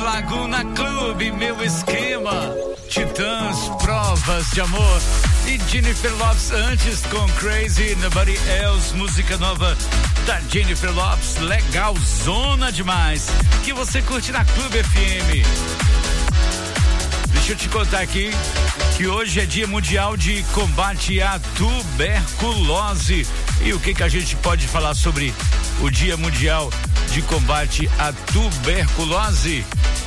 Laguna Clube, Meu Esquema, Titãs, Provas de Amor e Jennifer Lopez antes com Crazy Nobody Else, música nova da Jennifer Lopez, legal, zona demais, que você curte na Clube FM. Deixa eu te contar aqui que hoje é Dia Mundial de Combate à Tuberculose. E o que a gente pode falar sobre o Dia Mundial de Combate à Tuberculose?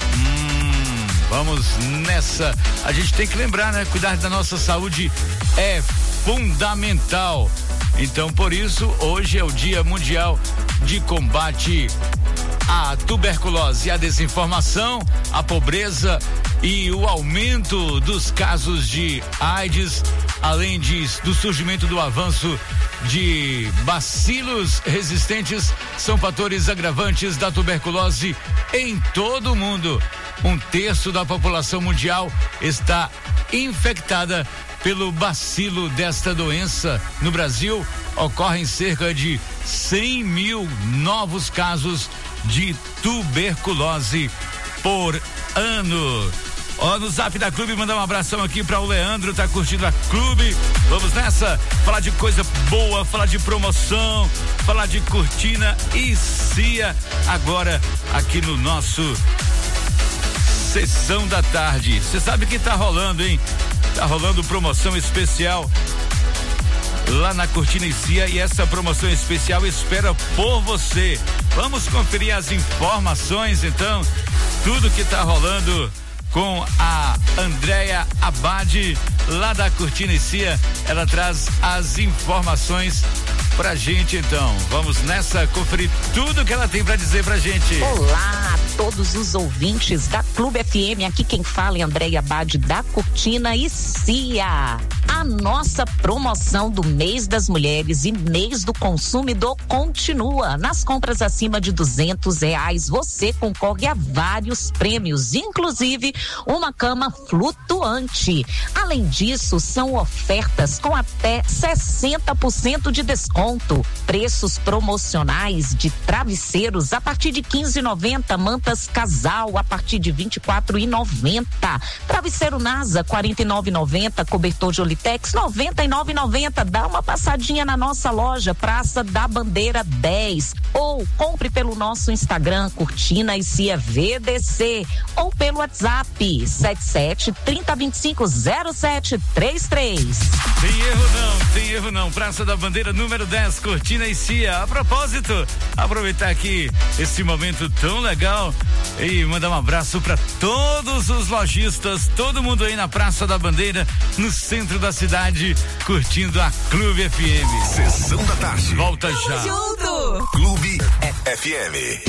Vamos nessa. A gente tem que lembrar, né? Cuidar da nossa saúde é fundamental. Então, por isso, hoje é o Dia Mundial de Combate à Tuberculose. A desinformação, a pobreza e o aumento dos casos de AIDS, além do surgimento do avanço de bacilos resistentes, são fatores agravantes da tuberculose em todo o mundo. 1/3 da população mundial está infectada pelo bacilo desta doença. No Brasil, ocorrem cerca de 100 mil novos casos de tuberculose por ano. No Zap da Clube, mandar um abração aqui para o Leandro, tá curtindo a Clube. Vamos nessa, falar de coisa boa, falar de promoção, falar de Cortina e Cia, agora aqui no nosso Sessão da Tarde. Você sabe que tá rolando, hein? Tá rolando promoção especial lá na Cortina e Cia, e essa promoção especial espera por você. Vamos conferir as informações, então, tudo que tá rolando com a Andréia Abad, lá da Cortina e Cia. Ela traz as informações pra gente, então. Vamos nessa, conferir tudo que ela tem pra dizer pra gente. Olá a todos os ouvintes da Clube FM, aqui quem fala é Andréia Abad, da Cortina e Cia. A nossa promoção do mês das mulheres e mês do consumidor continua. Nas compras acima de R$200, você concorre a vários prêmios, inclusive uma cama flutuante. Além disso, são ofertas com até 60% de desconto. Preços promocionais de travesseiros a partir de R$15,90, mantas casal a partir de R$24,90, travesseiro NASA R$49,90, cobertor de Olitex R$99,90. Dá uma passadinha na nossa loja Praça da Bandeira 10, ou compre pelo nosso Instagram Cortina e Cia VDC, ou pelo WhatsApp 77-3025-0733. Tem erro não, Praça da Bandeira número 10, Cortina e Cia. A propósito, aproveitar aqui esse momento tão legal e mandar um abraço para todos os lojistas, todo mundo aí na Praça da Bandeira, no centro da cidade, curtindo a Clube FM. Sessão da Tarde. Volta Tamo já. junto. Clube FM.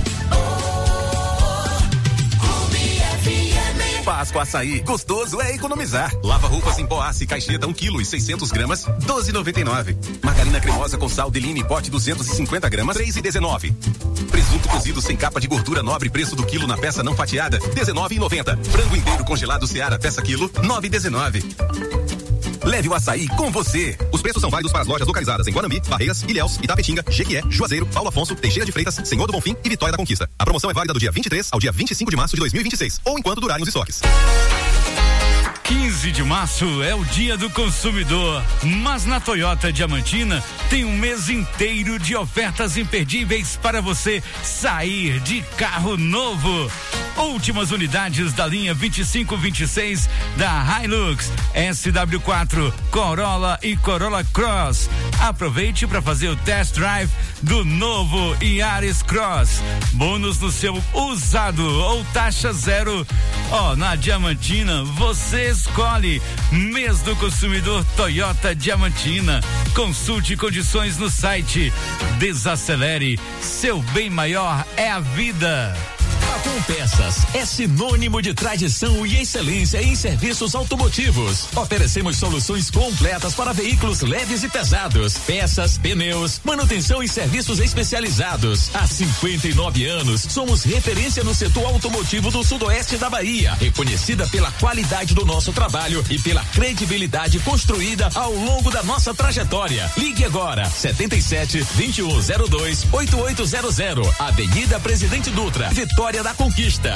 Páscoa Açaí, gostoso é economizar. Lava roupas em pó Aço Caixeta 1 kg e 600 gramas, R$12,99. Margarina cremosa com sal Deline pote 250 gramas, R$3,19. Presunto cozido sem capa de gordura nobre, preço do quilo na peça não fatiada, R$19,90. Frango inteiro congelado Seara, peça quilo, R$9,19. Leve o açaí com você. Os preços são válidos para as lojas localizadas em Guanambi, Barreiras, Ilhéus, Itapetinga, Jequié, Juazeiro, Paulo Afonso, Teixeira de Freitas, Senhor do Bonfim e Vitória da Conquista. A promoção é válida do dia 23 ao dia 25 de março de 2026, ou enquanto durarem os estoques. 15 de março é o Dia do Consumidor, mas na Toyota Diamantina tem um mês inteiro de ofertas imperdíveis para você sair de carro novo. Últimas unidades da linha 2526 da Hilux, SW4, Corolla e Corolla Cross. Aproveite para fazer o test drive do novo Yaris Cross. Bônus no seu usado ou taxa zero. Na Diamantina você escolhe. Mês do Consumidor Toyota Diamantina. Consulte condições no site. Desacelere. Seu bem maior é a vida. Papum Peças é sinônimo de tradição e excelência em serviços automotivos. Oferecemos soluções completas para veículos leves e pesados, peças, pneus, manutenção e serviços especializados. Há 59 anos, somos referência no setor automotivo do sudoeste da Bahia, reconhecida pela qualidade do nosso trabalho e pela credibilidade construída ao longo da nossa trajetória. Ligue agora, 77-2102-8800, Avenida Presidente Dutra, Vitória Vitória da Conquista.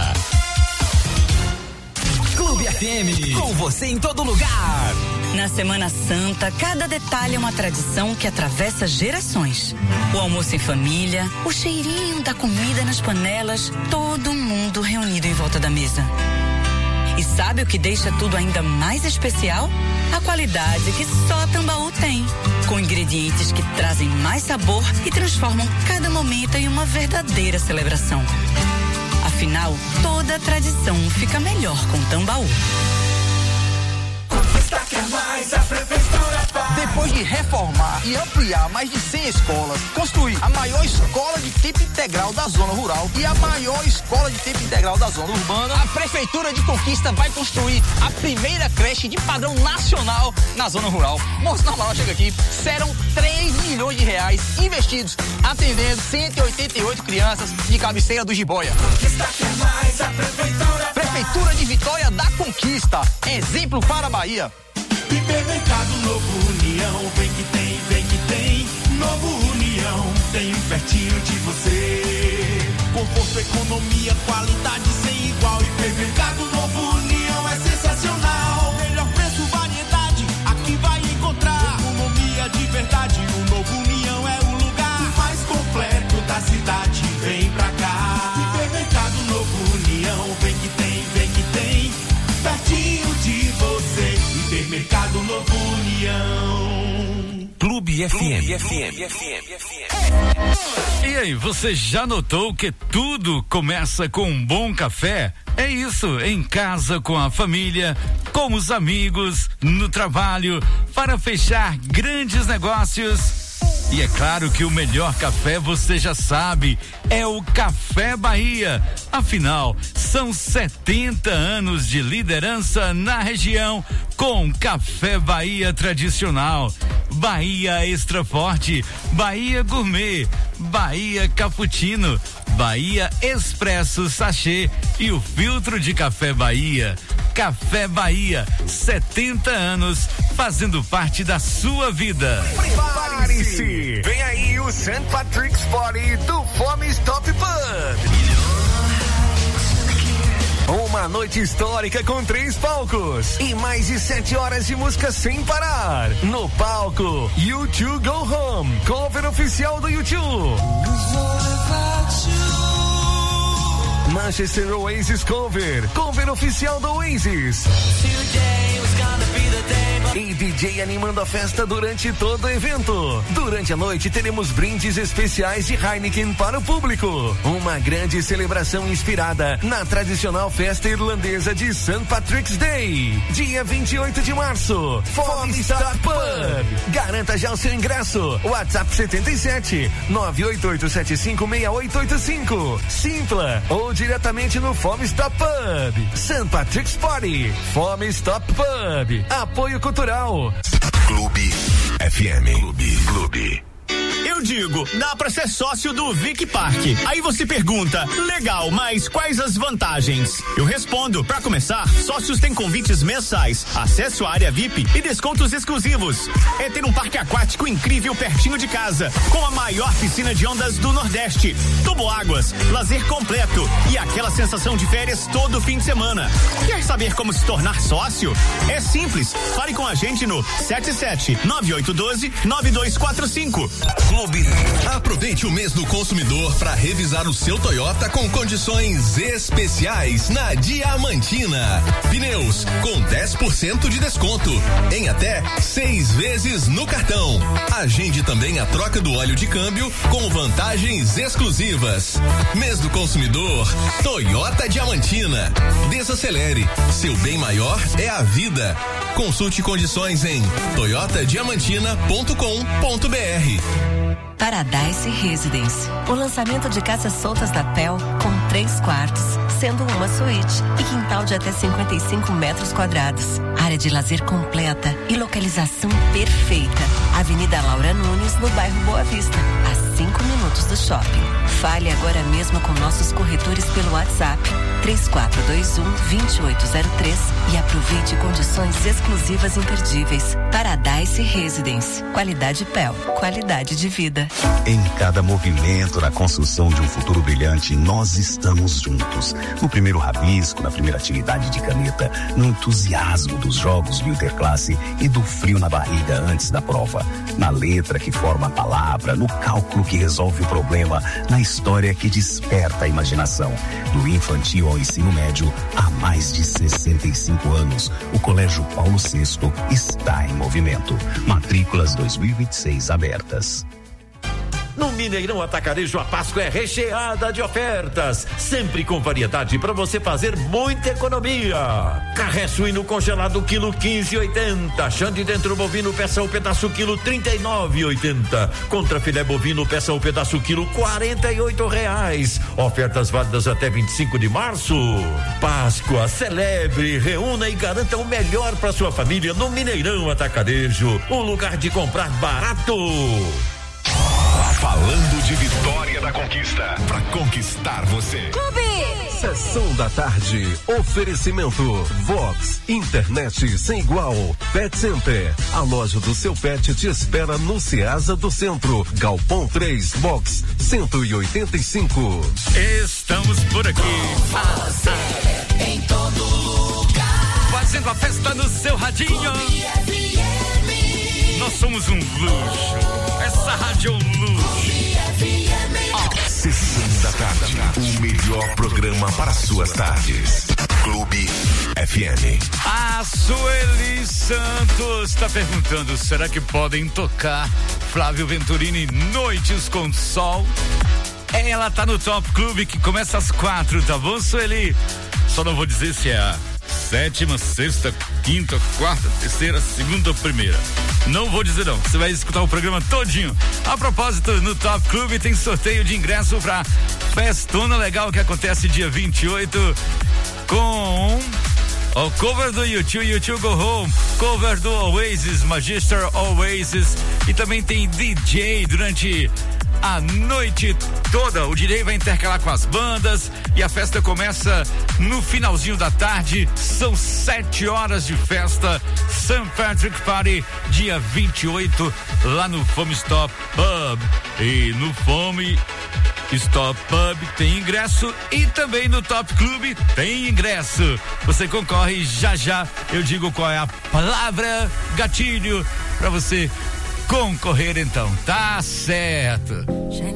Clube FM, com você em todo lugar. Na Semana Santa, cada detalhe é uma tradição que atravessa gerações. O almoço em família, o cheirinho da comida nas panelas, todo mundo reunido em volta da mesa. E sabe o que deixa tudo ainda mais especial? A qualidade que só Tambaú tem. Com ingredientes que trazem mais sabor e transformam cada momento em uma verdadeira celebração. Afinal, toda tradição fica melhor com Tambaú. Depois de reformar e ampliar mais de 100 escolas, construir a maior escola de tempo integral da zona rural e a maior escola de tempo integral da zona urbana, a Prefeitura de Conquista vai construir a primeira creche de padrão nacional na zona rural. Moço, na moral, chega aqui, serão 3 milhões de reais investidos, atendendo 188 crianças de cabeceira do Jiboia. Prefeitura de Vitória da Conquista, exemplo para a Bahia. Hipermercado Novo União, vem que tem, Novo União, tem pertinho de você. Conforto, economia, qualidade sem igual. Hipermercado Novo União é sensacional. Melhor preço, variedade, aqui vai encontrar. Economia de verdade, o Novo União é o lugar mais completo da cidade. Vem pra cá. Hipermercado Novo União, vem que tem, pertinho de você. Hipermercado Novo União. Clube FM. E aí, você já notou que tudo começa com um bom café? É isso, em casa, com a família, com os amigos, no trabalho, para fechar grandes negócios. E é claro que o melhor café, você já sabe, é o Café Bahia. Afinal, são 70 anos de liderança na região com Café Bahia tradicional, Bahia Extra Forte, Bahia Gourmet, Bahia Cappuccino, Bahia Expresso Sachê e o filtro de Café Bahia. Café Bahia, 70 anos, fazendo parte da sua vida. Prepare-se! Vem aí o St. Patrick's Party do Fome Stop Pub. Uma noite histórica com 3 palcos e mais de 7 horas de música sem parar. No palco, U2 Go Home, cover oficial do U2. Manchester Oasis cover oficial do Oasis. E DJ animando a festa durante todo o evento. Durante a noite teremos brindes especiais de Heineken para o público. Uma grande celebração inspirada na tradicional festa irlandesa de St. Patrick's Day. Dia 28 de março, Fome Stop Pub. Garanta já o seu ingresso. WhatsApp 77 988756885. Simpla ou diretamente no Fome Stop Pub. St. Patrick's Party. Fome Stop Pub. Apoio cultural. Clube FM. Clube. Eu digo, dá pra ser sócio do Vic Park. Aí você pergunta, legal, mas quais as vantagens? Eu respondo, pra começar, sócios têm convites mensais, acesso à área VIP e descontos exclusivos. É ter um parque aquático incrível pertinho de casa, com a maior piscina de ondas do Nordeste, toboáguas, lazer completo e aquela sensação de férias todo fim de semana. Quer saber como se tornar sócio? É simples, fale com a gente no 77-9812-9245. Clube. Aproveite o mês do consumidor para revisar o seu Toyota com condições especiais na Diamantina. Pneus com 10% de desconto em até 6 vezes no cartão. Agende também a troca do óleo de câmbio com vantagens exclusivas. Mês do consumidor, Toyota Diamantina. Desacelere, seu bem maior é a vida. Consulte condições em toyotadiamantina.com.br. Paradise Residence. O lançamento de casas soltas da PEL com 3 quartos, sendo uma suíte e quintal de até 55 metros quadrados. Área de lazer completa e localização perfeita. Avenida Laura Nunes, no bairro Boa Vista, a 5 minutos do shopping. Fale agora mesmo com nossos corretores pelo WhatsApp 3421-2803 e aproveite condições exclusivas imperdíveis. Paradise Residence. Qualidade PEL. Qualidade de vida. Em cada movimento na construção de um futuro brilhante, nós estamos juntos. No primeiro rabisco, na primeira atividade de caneta, no entusiasmo dos jogos do Interclasse e do frio na barriga antes da prova. Na letra que forma a palavra, no cálculo que resolve o problema, na história que desperta a imaginação. Do infantil ao ensino médio, há mais de 65 anos, o Colégio Paulo VI está em movimento. Matrículas 2026 abertas. No Mineirão Atacarejo, a Páscoa é recheada de ofertas, sempre com variedade para você fazer muita economia. Carré suíno congelado quilo 15,80. Xande dentro bovino peça o pedaço quilo 39,80. Contra filé bovino peça o pedaço quilo R$48. Ofertas válidas até 25 de março. Páscoa, celebre, reúna e garanta o melhor para sua família no Mineirão Atacarejo, um lugar de comprar barato. Falando de Vitória da Conquista, pra conquistar você. Clube! Sessão da tarde, oferecimento Vox, internet sem igual, Pet Center, a loja do seu pet te espera no Ceasa do Centro, Galpão 3, box 185. Estamos por aqui. Em todo lugar. Fazendo a festa no seu radinho. Nós somos um luxo. Essa rádio é um luxo. Sessão da tarde, o melhor programa para suas tardes. Clube FM. A Sueli Santos está perguntando: será que podem tocar Flávio Venturini Noites com Sol? Ela tá no Top Clube que começa às 4, tá bom, Sueli? Só não vou dizer se é a sétima, sexta, quinta, quarta, terceira, segunda ou primeira. Não vou dizer não, você vai escutar o programa todinho. A propósito, no Top Clube tem sorteio de ingresso pra festona legal que acontece dia 28 com o cover do YouTube Go Home, cover do Oasis, Magister Oasis, e também tem DJ durante a noite toda. O DJ vai intercalar com as bandas e a festa começa no finalzinho da tarde. São 7 horas de festa. St. Patrick Party, dia 28, lá no Fome Stop Pub. E no Fome Stop Pub tem ingresso e também no Top Clube tem ingresso. Você concorre já. Eu digo qual é a palavra gatilho para você concorrer, então. Tá certo.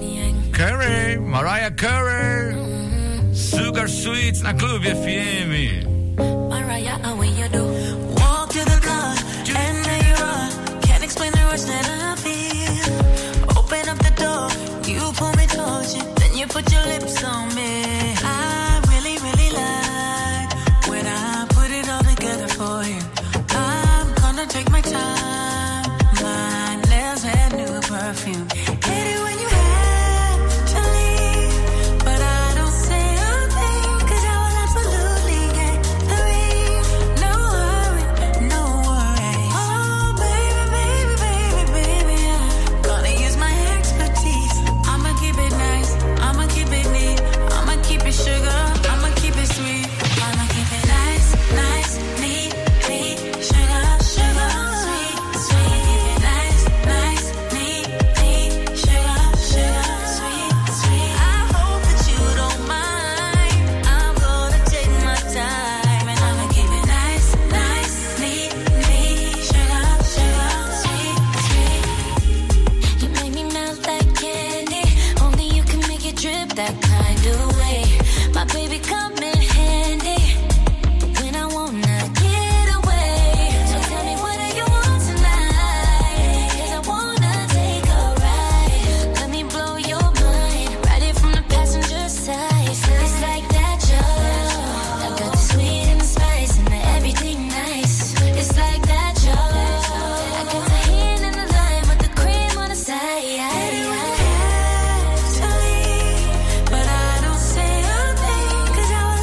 Carey, Mariah Carey, Sugar Sweets na Clube FM. Mariah, what you do? Walk to the car and there you are. Can't explain the rush that I feel. Open up the door, you pull me towards you, then you put your lips on me. I really, really like when I put it all together for you. I'm gonna take my time. My nails had new perfume. Hit it when you have to leave, but I don't say a thing, 'cause I will absolutely get the ring. No hurry, no worry. Oh baby, baby, baby, baby, I'm gonna use my expertise. I'ma keep it nice, I'ma keep it neat, I'ma keep it sugar, I'ma keep it sweet. I'ma keep it nice, nice, neat, neat, sugar, sugar, sweet, sweet. Nice, nice, neat, neat, sugar, sugar, sweet, sweet. I hope that you don't mind. I'm gonna take my time and I'ma keep it nice, nice, neat, neat, sugar, sugar, sweet, sweet. You make me melt like candy. Only you can make it drip that kind of way. My baby come in handy when I wanna get away. So tell me what do you want tonight? 'Cause I wanna take a ride. Let me blow your mind. Ride it from the passenger side. It's like that joy. I got the sweet and the spice and the everything nice. It's like that joy. I got the hand in the lime with the cream on the side. But I don't say a thing, 'cause I will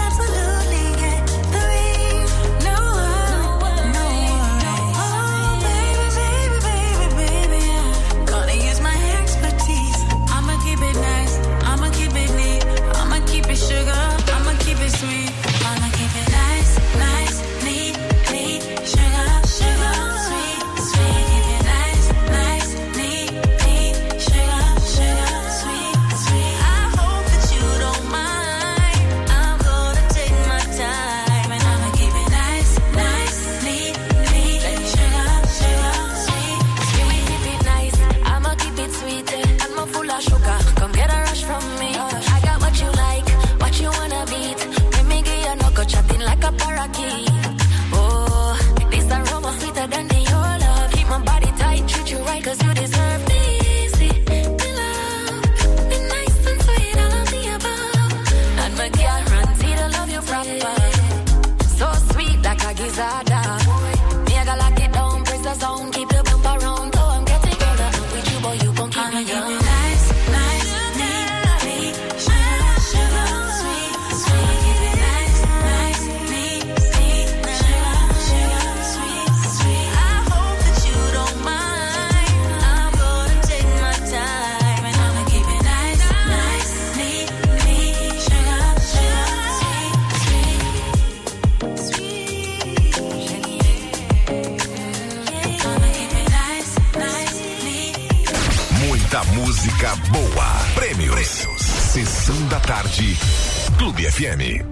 Sessão da tarde, Clube FM.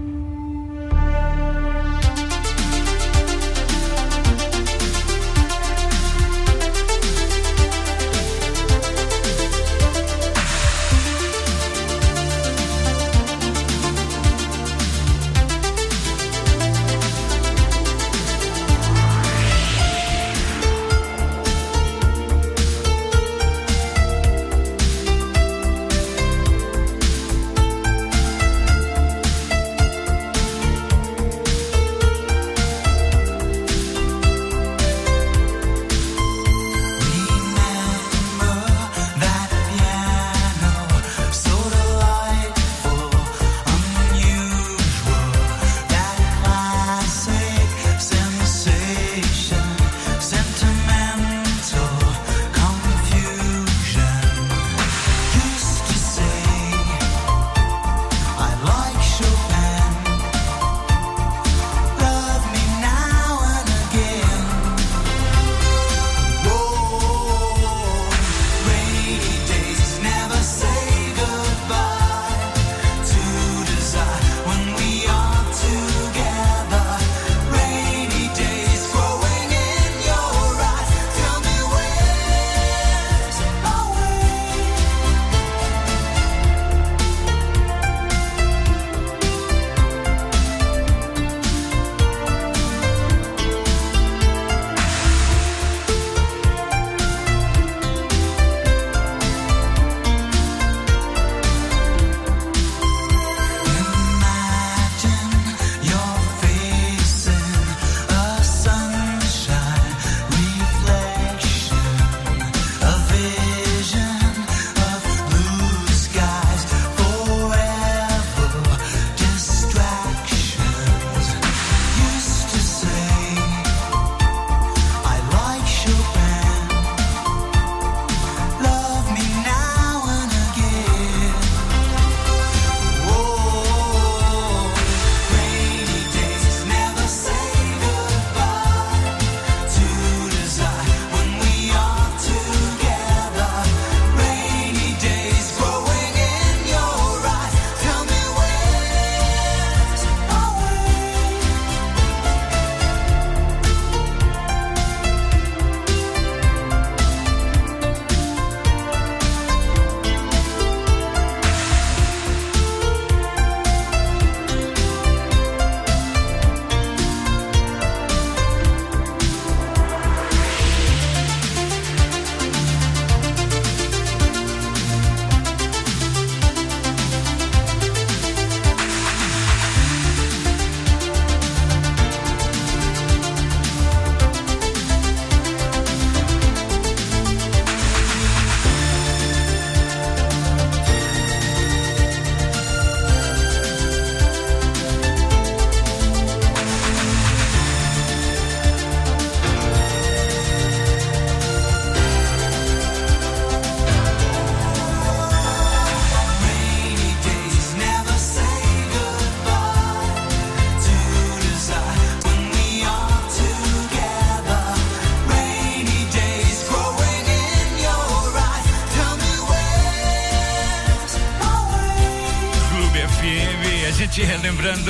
Relembrando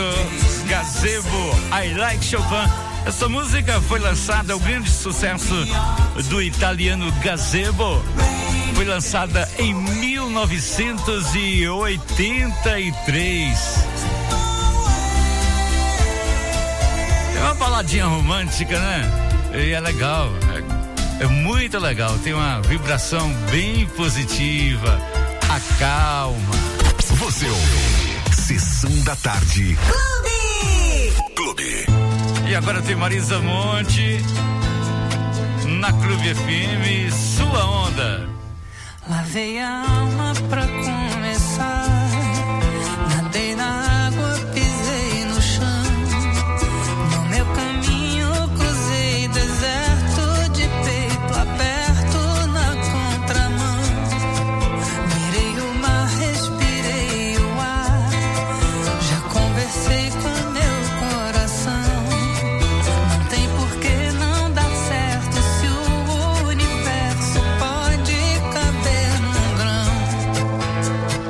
Gazebo, I Like Chopin. Essa música foi lançada, o grande sucesso do italiano Gazebo. Foi lançada em 1983. É uma baladinha romântica, né? E é legal, é muito legal. Tem uma vibração bem positiva, acalma. Você ouve Sessão da Tarde. Clube. E agora tem Marisa Monte na Clube FM, sua onda. Lavei a alma pra começar. Nadei na água, pisei no chão. No meu caminho cruzei deserto de peito aberto na contramão. Mirei o mar, respirei o ar. Já conversei com meu coração. Não tem por que não dar certo se o universo pode caber num grão.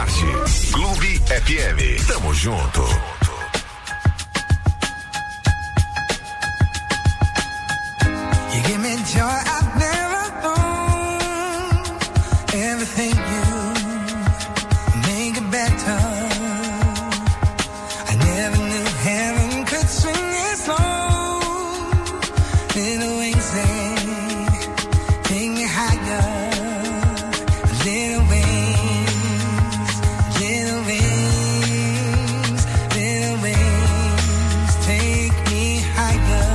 tarde. Clube FM. Tamo junto. You give me joy I've never known. Everything you make it better. I never knew heaven could swing this low. Little wings they take me higher. Little wings, little wings, little wings take me higher.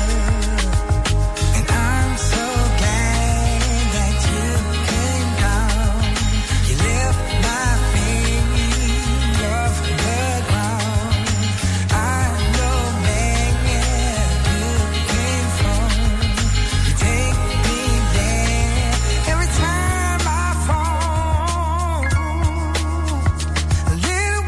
And I'm so glad that you came down. You lift my feet off the ground. I know where you came from. You take me there every time I fall. A little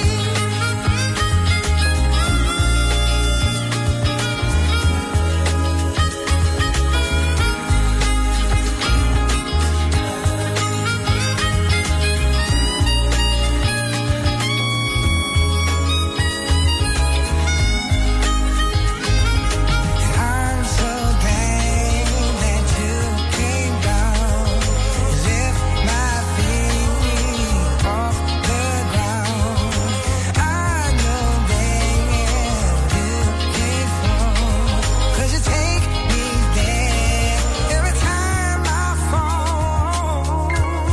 I'm so glad that you came down. Lift my feet off the ground. I know where you came from. 'Cause you take me there every time I fall.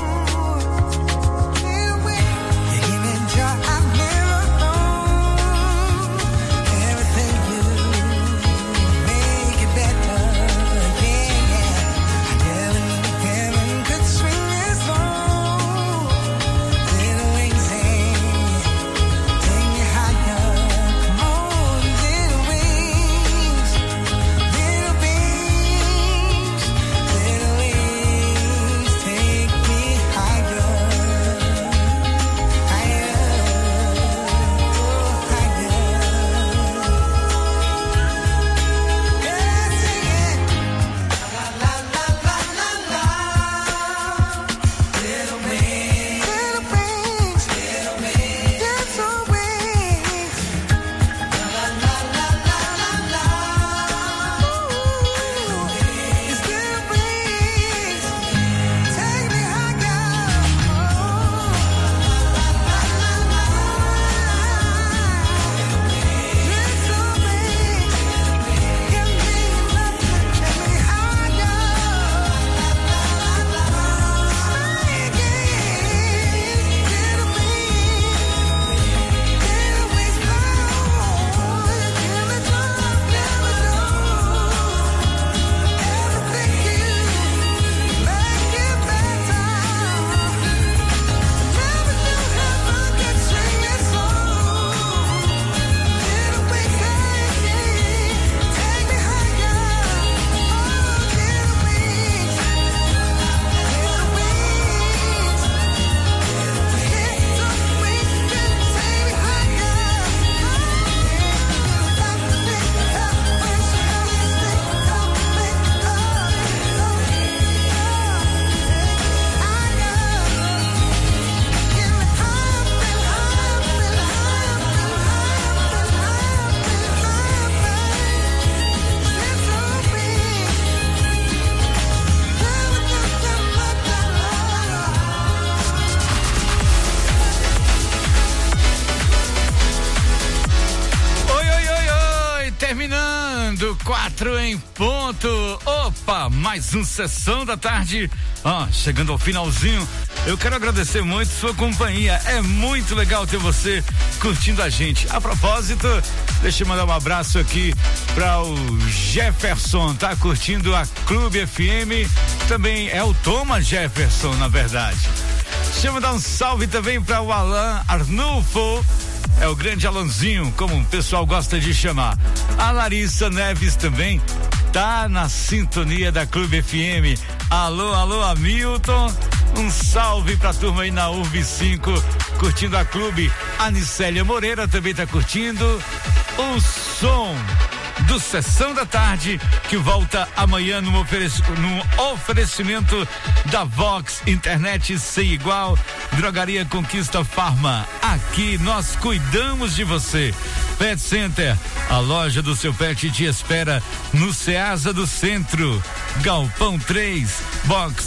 You give me joy I've never known. Everything you make it better, yeah. I never knew heaven could swing this low. Little wings, take me higher. Come on, little wings, little wings, little wings, take me higher, higher, Terminando 4 em ponto. Opa, mais um Sessão da Tarde. Chegando ao finalzinho. Eu quero agradecer muito sua companhia. É muito legal ter você curtindo a gente. A propósito, deixa eu mandar um abraço aqui para o Jefferson, tá curtindo a Clube FM. Também é o Thomas Jefferson, na verdade. Deixa eu mandar um salve também para o Alan Arnulfo. É o grande Alanzinho, como o pessoal gosta de chamar. A Larissa Neves também tá na sintonia da Clube FM. Alô, Hamilton. Um salve pra turma aí na URB 5, curtindo a Clube. A Nicélia Moreira também tá curtindo o som do Sessão da Tarde, que volta amanhã num oferecimento da Vox, internet sem igual, Drogaria Conquista Farma. Aqui nós cuidamos de você. Pet Center, a loja do seu pet te espera no Ceasa do Centro, Galpão 3, box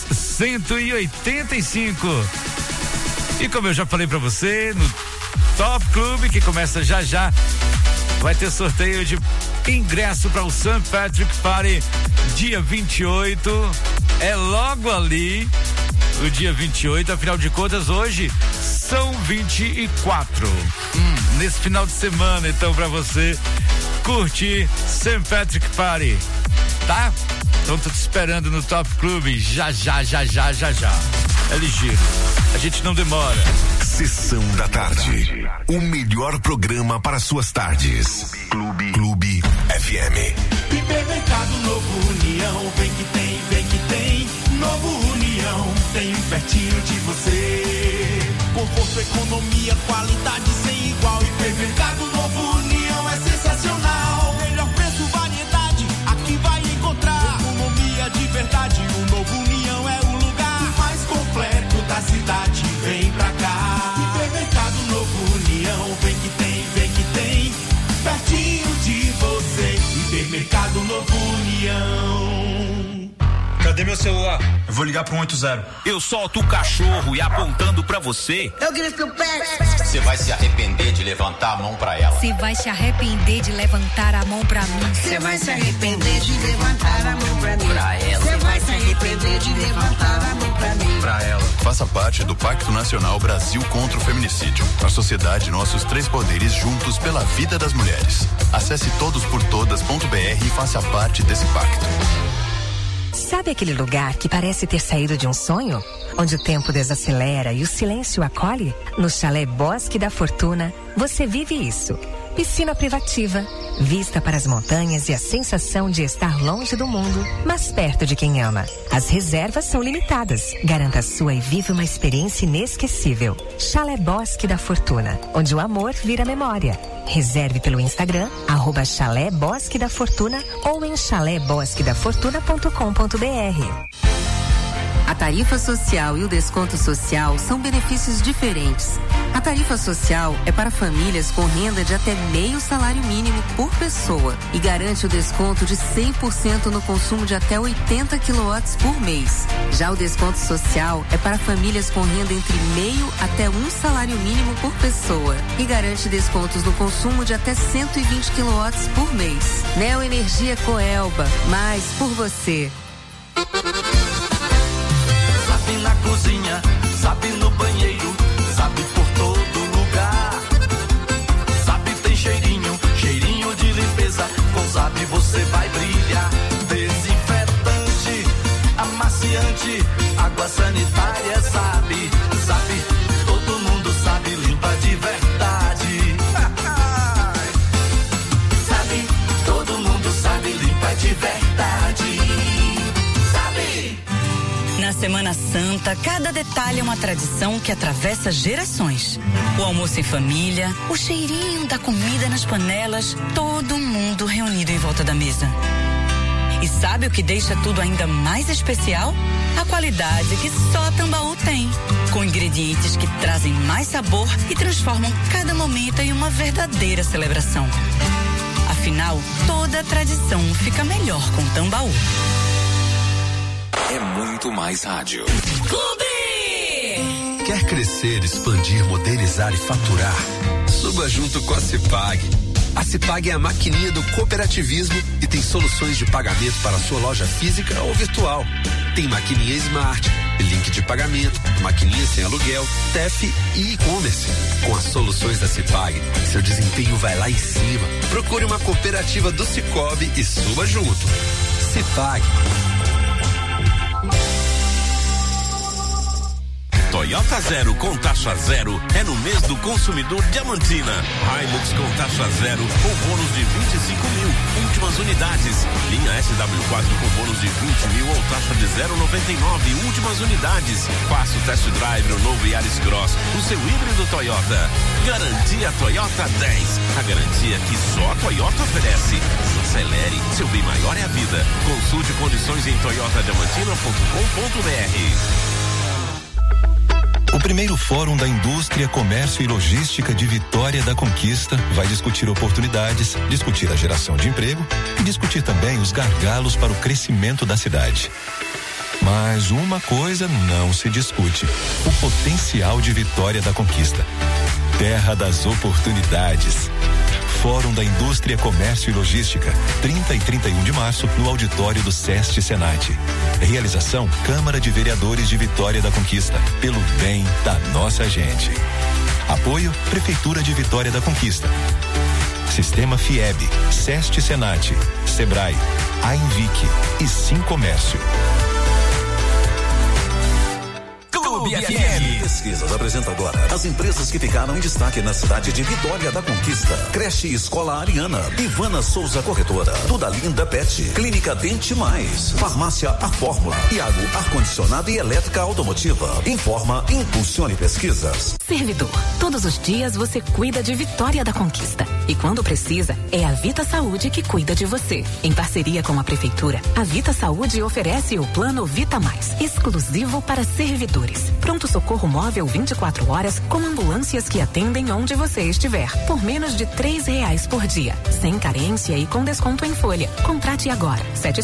185. E como eu já falei pra você, no Top Clube, que começa já já, vai ter sorteio de ingresso para o St. Patrick Party, dia 28. É logo ali, o dia 28, afinal de contas, hoje são 24. Nesse final de semana, então, para você curtir St. Patrick Party, tá? Então, tô te esperando no Top Clube, já. É ligeiro, a gente não demora. Sessão da Tarde, o melhor programa para suas tardes. Clube FM. Hipermercado Novo União, vem que tem, Novo União, tem pertinho de você. Conforto, economia, qualidade sem igual. Hipermercado Novo União é sensacional. Melhor preço, variedade, aqui vai encontrar. Economia de verdade, o Novo União é o lugar mais completo da cidade. Vem pra cá. Hipermercado Novo União, vem que tem, pertinho de você. Hipermercado Novo União. Cadê meu celular? Eu vou ligar pro 180. Eu solto o cachorro e apontando pra você. Eu grito o pé. Você vai se arrepender de levantar a mão pra ela. Você vai se arrepender de levantar a mão pra mim. Você vai se arrepender de levantar a mão pra mim. Pra ela. Você vai se arrepender de levantar a mão pra mim. Pra ela. Faça parte do Pacto Nacional Brasil contra o Feminicídio. A sociedade, nossos três poderes juntos pela vida das mulheres. Acesse todosportodas.br e faça parte desse pacto. Sabe aquele lugar que parece ter saído de um sonho? Onde o tempo desacelera e o silêncio acolhe? No Chalé Bosque da Fortuna, você vive isso. Piscina privativa, vista para as montanhas e a sensação de estar longe do mundo, mas perto de quem ama. As reservas são limitadas. Garanta a sua e vive uma experiência inesquecível. Chalé Bosque da Fortuna, onde o amor vira memória. Reserve pelo Instagram, @Chalé Bosque da Fortuna ou em chalébosquedafortuna.com.br. A tarifa social e o desconto social são benefícios diferentes. A tarifa social é para famílias com renda de até meio salário mínimo por pessoa e garante o desconto de 100% no consumo de até 80 kW por mês. Já o desconto social é para famílias com renda entre meio até um salário mínimo por pessoa e garante descontos no consumo de até 120 kW por mês. Neoenergia Coelba, mais por você. Sabe na cozinha, sabe no banheiro, sabe por todo lugar. Sabe tem cheirinho de limpeza, com Zap você vai brilhar. Desinfetante, amaciante, água sanitária, sabe, todo mundo sabe, limpa de verdade. Sabe, todo mundo sabe, limpa de verdade. Na Semana Santa, cada detalhe é uma tradição que atravessa gerações. O almoço em família, o cheirinho da comida nas panelas, todo mundo reunido em volta da mesa. E sabe o que deixa tudo ainda mais especial? A qualidade que só Tambaú tem. Com ingredientes que trazem mais sabor e transformam cada momento em uma verdadeira celebração. Afinal, toda tradição fica melhor com Tambaú. É muito mais rádio. Clube! Quer crescer, expandir, modernizar e faturar? Suba junto com a Cipag. A Cipag é a maquininha do cooperativismo e tem soluções de pagamento para a sua loja física ou virtual. Tem maquininha Smart, link de pagamento, maquininha sem aluguel, TEF e e-commerce. Com as soluções da Cipag, seu desempenho vai lá em cima. Procure uma cooperativa do Cicobi e suba junto. Cipag. Toyota Zero com taxa zero é no mês do consumidor Diamantina. Hilux com taxa zero com bônus de 25 mil. Últimas unidades. Linha SW4 com bônus de 20 mil ou taxa de 0,99. Últimas unidades. Faça o test drive no novo Yaris Cross, o seu híbrido Toyota. Garantia Toyota 10. A garantia que só a Toyota oferece. Acelere, seu bem maior é a vida. Consulte condições em toyotadiamantina.com.br. O primeiro Fórum da Indústria, Comércio e Logística de Vitória da Conquista vai discutir oportunidades, discutir a geração de emprego e discutir também os gargalos para o crescimento da cidade. Mas uma coisa não se discute: o potencial de Vitória da Conquista. Terra das oportunidades. Fórum da Indústria, Comércio e Logística, 30 e 31 de março, no auditório do SEST Senat. Realização Câmara de Vereadores de Vitória da Conquista, pelo bem da nossa gente. Apoio Prefeitura de Vitória da Conquista. Sistema FIEB, SEST Senat, Sebrae, Ainvic e Sim Comércio. Clube FM. Pesquisas apresenta agora as empresas que ficaram em destaque na cidade de Vitória da Conquista. Creche Escola Ariana, Ivana Souza Corretora, Tuda Linda Pet, Clínica Dente Mais, Farmácia A Fórmula, Iago Ar-Condicionado e Elétrica Automotiva. Informa, impulsione pesquisas. Servidor, todos os dias você cuida de Vitória da Conquista. E quando precisa, é a Vita Saúde que cuida de você. Em parceria com a Prefeitura, a Vita Saúde oferece o plano Vita Mais, exclusivo para servidores. Pronto socorro móvel 24 horas com ambulâncias que atendem onde você estiver, por menos de R$3 por dia, sem carência e com desconto em folha. Contrate agora.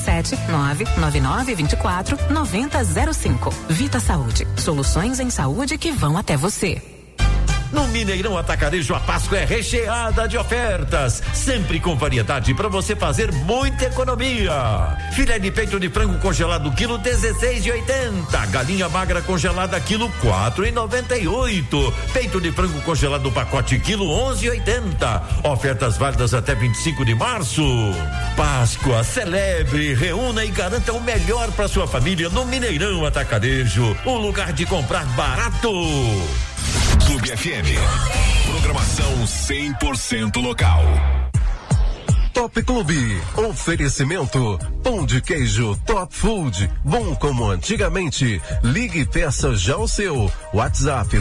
77999249005. Vita Saúde. Soluções em saúde que vão até você. No Mineirão Atacarejo, a Páscoa é recheada de ofertas, sempre com variedade para você fazer muita economia. Filé de peito de frango congelado quilo 16,80, galinha magra congelada quilo 4,98, peito de frango congelado pacote quilo 11,80. Ofertas válidas até 25 de março. Páscoa, celebre, reúna e garanta o melhor para sua família no Mineirão Atacarejo, o lugar de comprar barato. Clube FM. Programação 100% local. Top Clube. Oferecimento. Pão de queijo Top Food. Bom como antigamente. Ligue e peça já o seu. WhatsApp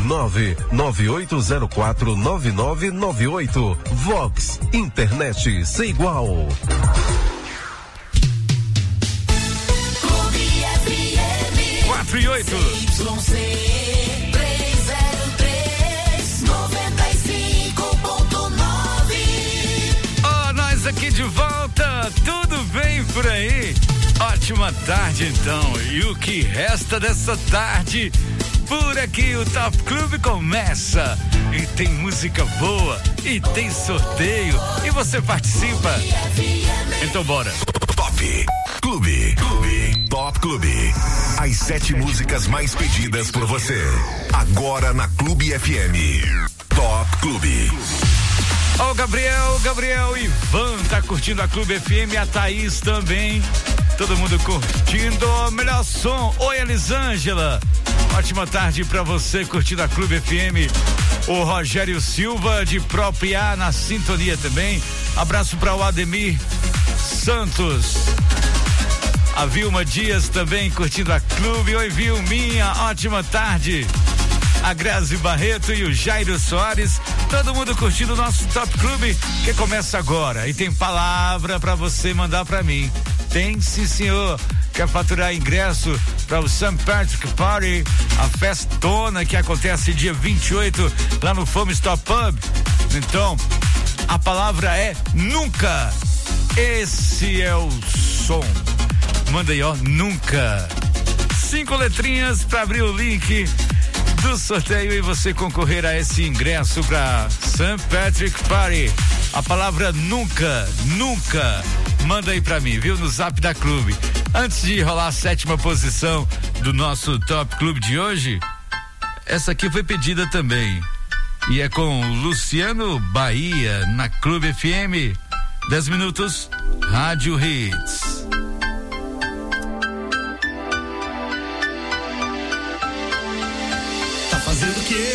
998049998. Vox. Internet sem igual. Clube FM. 4 e 8. Aqui de volta, tudo bem por aí? Ótima tarde então, e o que resta dessa tarde? Por aqui o Top Clube começa, e tem música boa, e tem sorteio, e você participa. Então bora. Top Clube. Top Clube. As 7 músicas mais pedidas por você. Agora na Clube FM. Top Clube. Ó, o Gabriel Ivan tá curtindo a Clube FM, a Thaís também. Todo mundo curtindo o melhor som. Oi, Elisângela. Ótima tarde pra você curtindo a Clube FM. O Rogério Silva de Própria na sintonia também. Abraço pra o Ademir Santos. A Vilma Dias também curtindo a Clube. Oi, Vilminha, ótima tarde. A Grazi Barreto e o Jairo Soares, todo mundo curtindo o nosso Top Clube, que começa agora. E tem palavra pra você mandar pra mim. Tem, sim, senhor. Quer faturar ingresso para o St. Patrick Party, a festona que acontece dia 28 lá no Fome Stop Pub? Então, a palavra é nunca. Esse é o som. Manda aí, ó, nunca. 5 letrinhas para abrir o link do sorteio e você concorrer a esse ingresso para St. Patrick Party. A palavra nunca. Manda aí pra mim, viu? No zap da Clube. Antes de rolar a 7ª posição do nosso Top Clube de hoje, essa aqui foi pedida também. E é com Luciano Bahia na Clube FM. 10 minutos, Rádio Hits. fazendo o quê?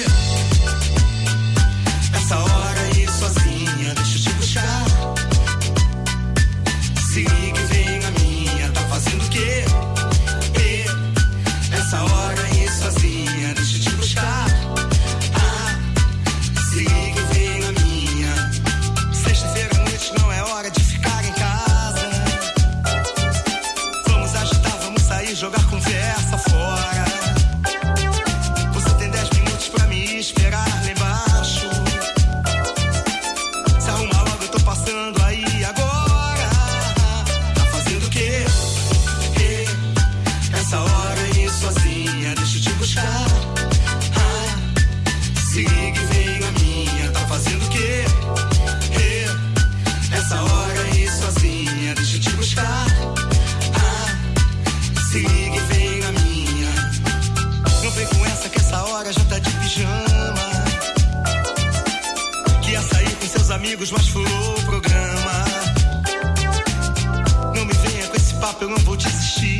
Essa hora aí sozinha, deixa eu te buscar. Se liga e vem na minha, tá fazendo o quê? Essa hora aí sozinha, deixa eu te buscar. Se liga e vem na minha. Sexta-feira à noite não é hora de ficar em casa. Vamos agitar, vamos sair, jogar conversa fora. Você tem 10 minutos pra me esperar lá embaixo. Se arruma logo, eu tô passando aí agora. Tá fazendo o quê? Essa hora aí sozinha, deixa eu te buscar. Se liga e vem na minha, tá fazendo o quê? Essa hora aí sozinha, deixa eu te buscar. Se liga e vem na minha. Não vem com essa que essa hora já tá de pijama. Que ia sair com seus amigos, mas furou o programa. Não me venha com esse papo, eu não vou desistir.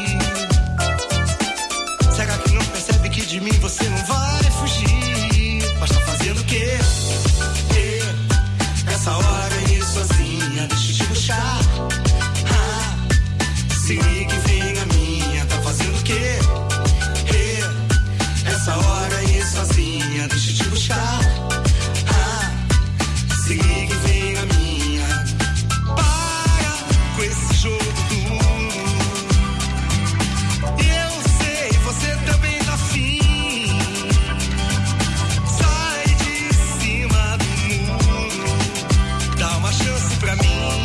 Será que não percebe que de mim você não vai fugir? Mas tá fazendo o quê? Essa hora aí sozinha, deixa eu te buscar. Se liga e vem na minha, tá fazendo o quê? Essa hora aí sozinha, deixa eu te buscar. Se liga e vem na minha. Para com esse jogo duro. Eu sei, você também tá afim. Sai de cima do muro. Dá uma chance pra mim.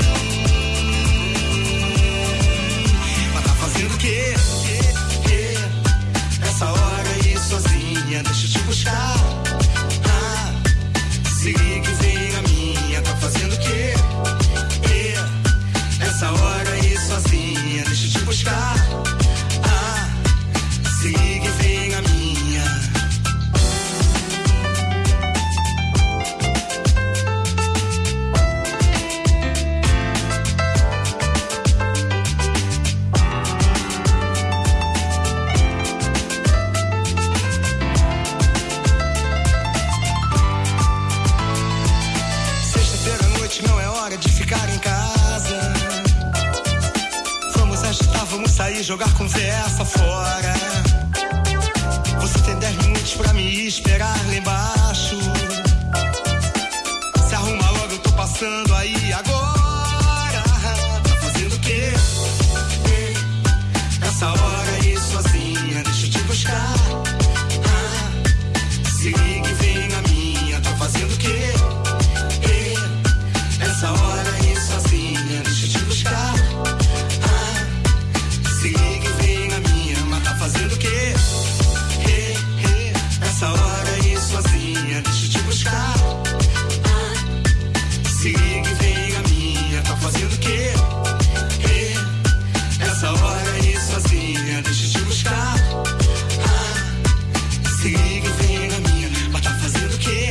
Mas tá fazendo o quê? Essa hora aí sozinha, deixa eu te buscar. Se liga e vem na minha, tá fazendo o quê? Essa hora aí sozinha, deixa eu te buscar. Se liga e vem na minha. Sexta-feira à noite não é hora de ficar em casa. Vamos agitar, vamos sair, jogar conversa fora. Você tem 10 minutos pra me esperar lá embaixo. Se arruma logo, eu tô passando aí agora. Tá fazendo o quê? Essa hora aí sozinha, deixa eu te buscar. Se liga e vem na minha, tá fazendo o quê? Essa hora aí sozinha, deixa eu te buscar. Se liga e vem na minha, mas tá fazendo o quê? Essa hora aí sozinha, deixa eu te buscar. Se liga e vem na minha, tá fazendo o quê? Essa hora aí sozinha, deixa eu te buscar. Se liga e vem na minha, mas tá fazendo o quê?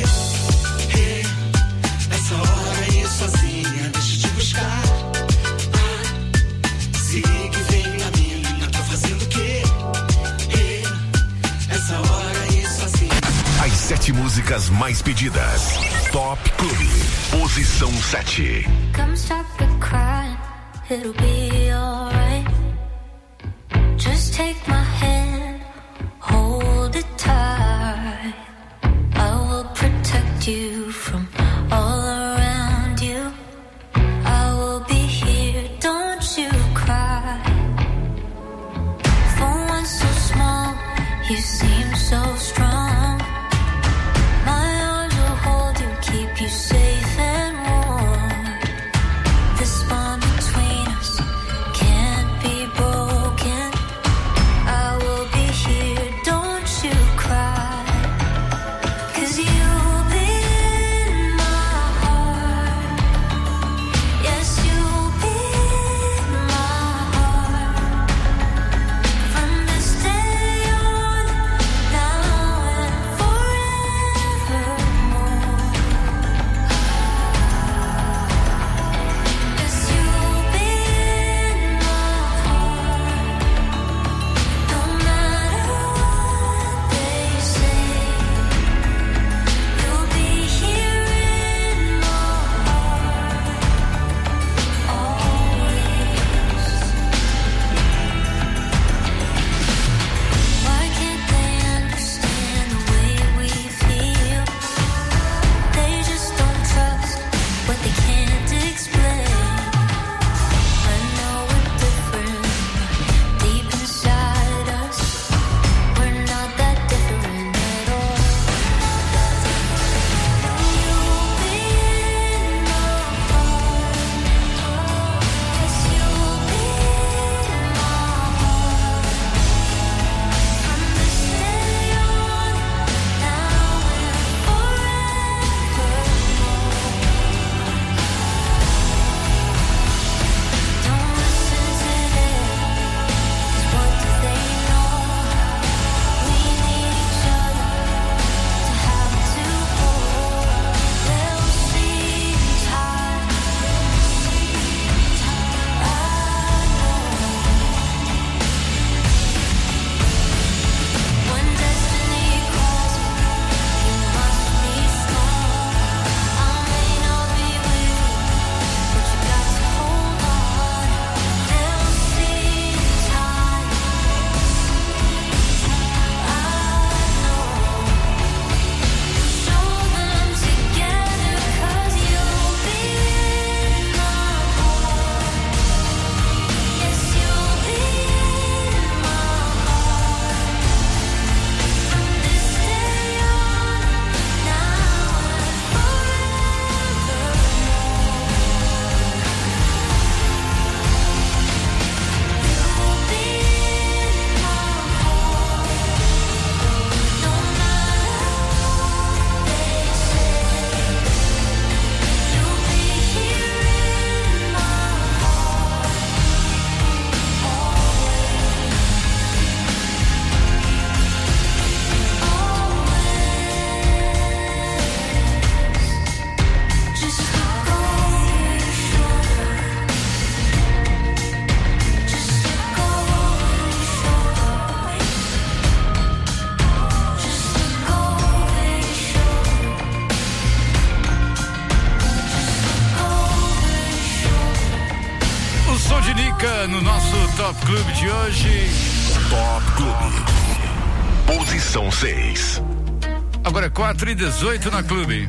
Essa hora aí sozinha, deixa eu te buscar. Se liga e vem na minha, mas tá fazendo o quê? Essa hora aí sozinha. As 7 músicas mais pedidas. Top Clube. Posição 7. Come stop the crying, it'll be alright. Just take my hand, hold it tight. I will protect you from all around you. I will be here, don't you cry. For one so small, you seem so strong. My arms will hold you, keep you safe and warm. This bond between us can't be broken. I will be here, don't you cry. 'Cause you'll be in my heart. Yes, you'll be in my heart. From this day on, Top Clube de hoje. Top Clube. Posição 6. Agora é 4:18 na Clube.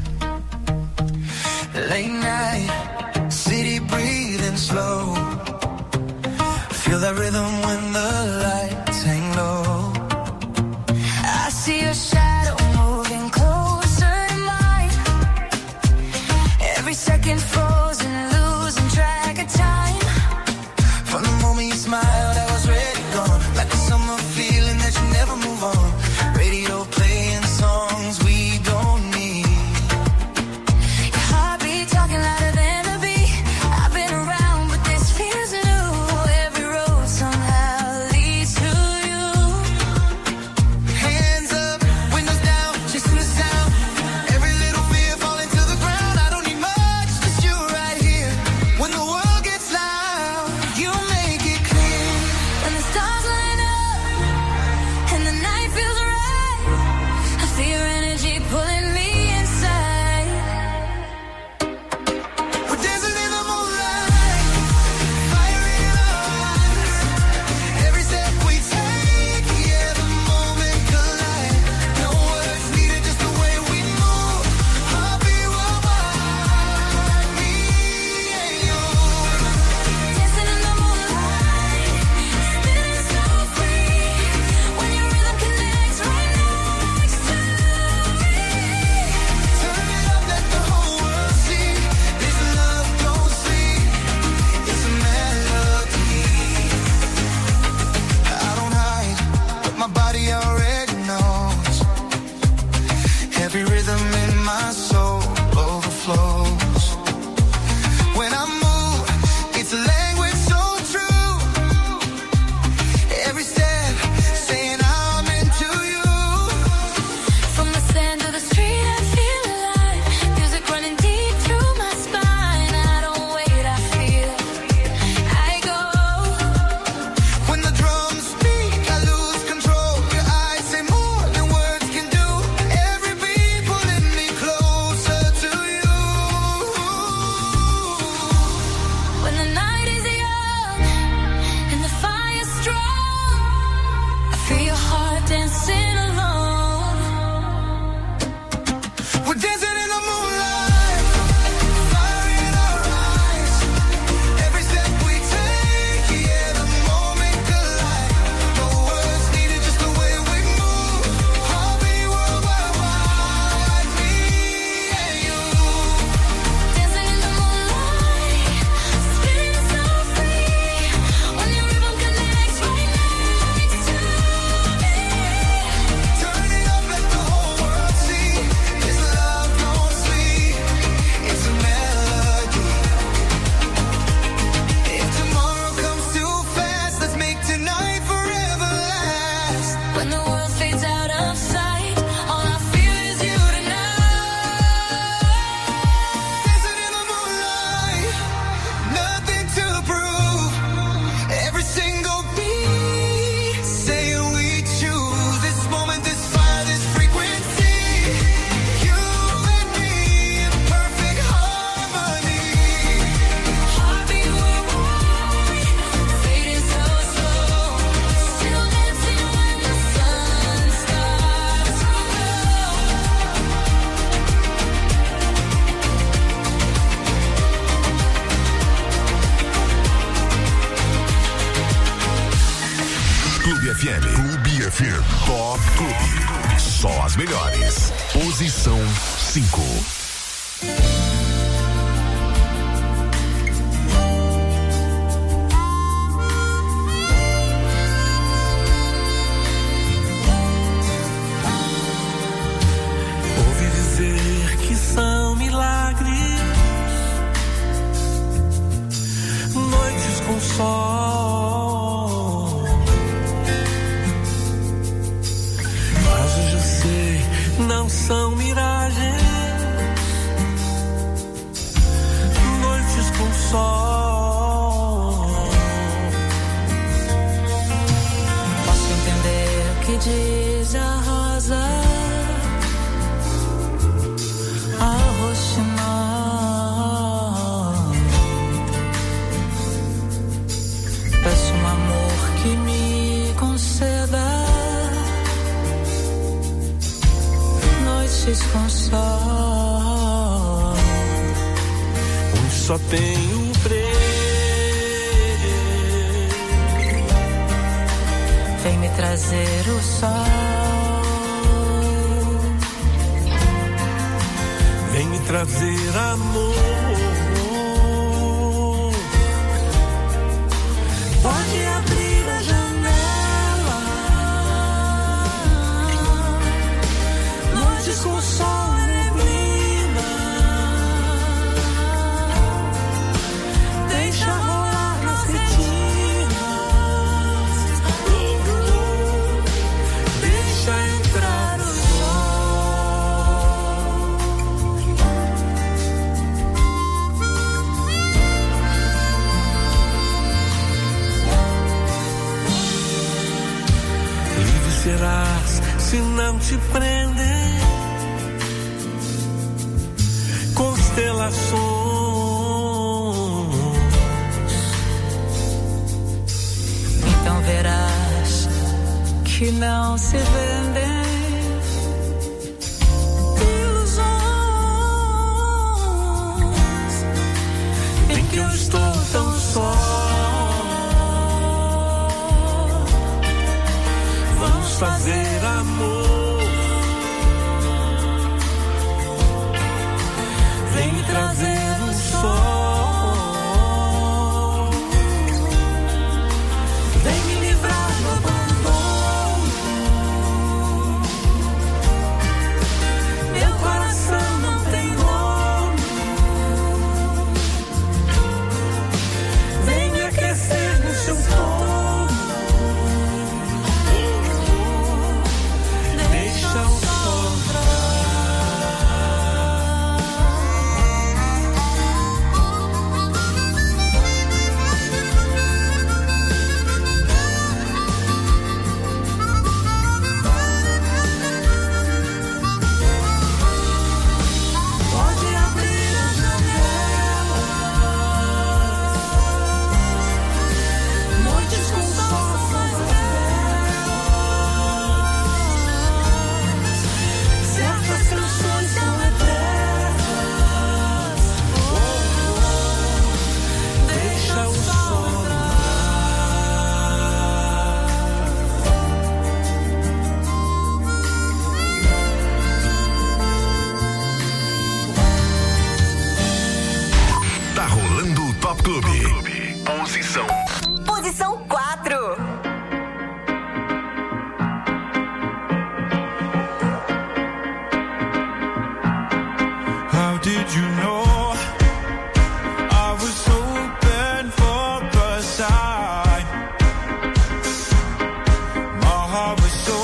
Late night, city breathing slow. Feel that rhythm when the lights hang low. I see your shadow moving closer to mine. Every second frozen, losing track of time. From the moment you smiled, I was ready, gone. Like a summer feeling that you never move on. Radio playing songs we don't need. Your heartbeat talking louder than the beat. I've been around, but this feels new. Every road somehow leads to you. Hands up, windows down, chasing the sound. Every little fear falling to the ground. I don't need much, just you right here. When the world gets loud, you make it clear. When the stars line up and the night feels right, I feel your energy pulling me inside. We're dancing in the moonlight, fire in our eyes. Every step we take, yeah, the moment collide. No words needed, just the way we move. Heartbeat worldwide, me and you. Dancing in the moonlight, spinning so free. When your rhythm connects right next to me. Turn it up, let the whole world see. This love don't sleep, it's a melody. I don't hide, but my body already knows. Every rhythm in my soul overflows. When I move, it's a language so true. Every step saying I'm into you. From the sand to the street, I feel alive. Music running deep through my spine. I don't wait, I feel, I go. When the drums speak, I lose control. Your eyes say more than words can do. Every beat pulling me closer to you. When the night is young and the fire's strong, I feel your heart dancing alone. We're dancing in the moonlight, fire in our eyes. Every step we take, yeah, the moment collide. No words needed, just the way we move. Heartbeat worldwide, me and you. Dancing in the moonlight, spinning so free. When your rhythm connects right next to me. Turn it up, let the whole world see. This love don't sleep, it's a melody. If tomorrow comes too fast, let's make tonight forever last. When the world fades out of sight, all I feel is you tonight. Dancing in the moonlight, nothing to prove. Every single beat, saying we choose this moment, this fire, this frequency. You and me in perfect harmony. Heartbeat worldwide, fading so slow. Still dancing when the sun starts to Clube FM. Clube FM. Top Clube. Só as melhores. Posição 5. Ouvi dizer que são milagres, noites com sol. Mas hoje eu sei, não são miragens, noites com sol. Posso entender o que diz a rosa, a roxinol. Peço um amor noites com sol, onde só tem um preto. Vem me trazer o sol, vem me trazer amor. Pode abrir a janela, noites com sol e neblina, deixa rolar nas retinas, deixa entrar o serás se não te prender constelações. Então verás que não se vendem ilusões em que eu estou tão só. Fazer amor, vem me trazer o sol, vem me livrar do abandono. Meu coração não tem dono, vem me aquecer no seu corpo. Posição 4. How did you know I was open for a sign? My heart was so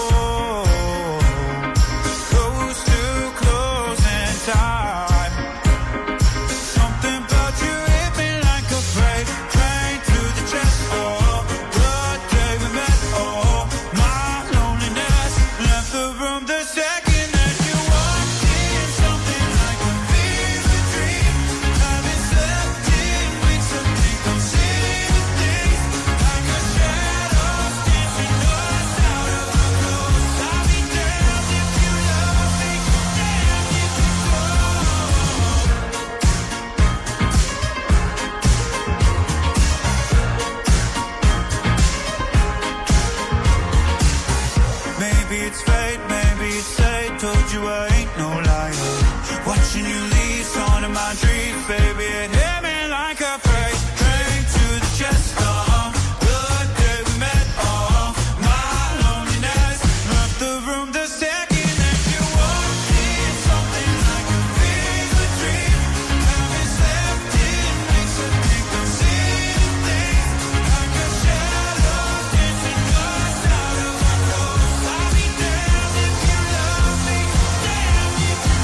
close to closing time. Something about you hit me like a freight train to the chest. Oh, the day we met. Oh, my loneliness left the room the second that you walked in. Something like a fever dream. Haven't slept in weeks. I think I'm seeing things like a shadow dancing us out of our clothes. I'll be damned if you love me, damned if you Maybe it's fate, maybe it's fate. Told you I ain't no liar. Watching you leave, on in my dreams, baby. It hit me like a freight train to the chest. The day we met. Oh, my loneliness left the room the second that you walked in. Something like a fever dream. Haven't slept in weeks. I think I'm seeing things like a shadow dancing us out of our clothes. I'll be damned if you love me, damned if you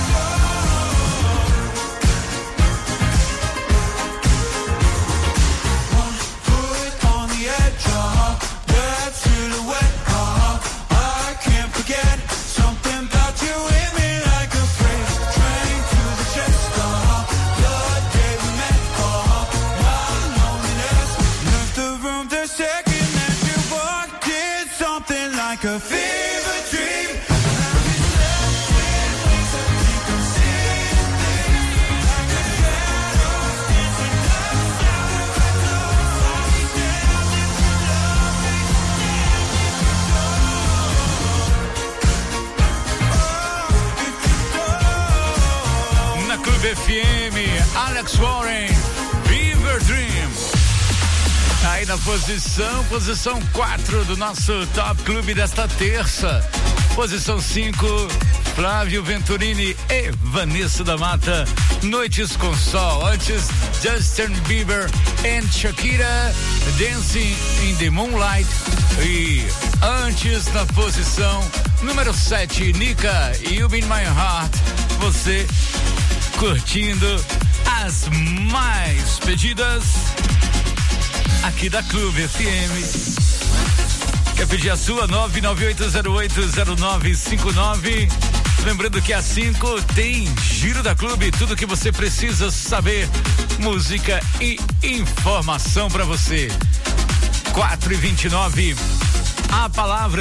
One foot on the edge, that silhouette, I can't forget. Something about you hit me like a freight train to the chest. The day we met, my loneliness left the room the second that you walked in. Something like a fever dream. Haven't slept in weeks. I FM, Alex Warren, Fever Dream. Aí na posição 4 do nosso Top Clube desta terça. Posição 5, Flávio Venturini e Vanessa da Mata, Noites com Sol. Antes, Justin Bieber and Shakira, Dancing in the Moonlight. E antes, na posição número 7, Nika, You Be In My Heart. Você curtindo as mais pedidas aqui da Clube FM. Quer pedir a sua? 998080959. Lembrando que às 5 tem Giro da Clube, tudo que você precisa saber, música e informação para você. 4h29. A palavra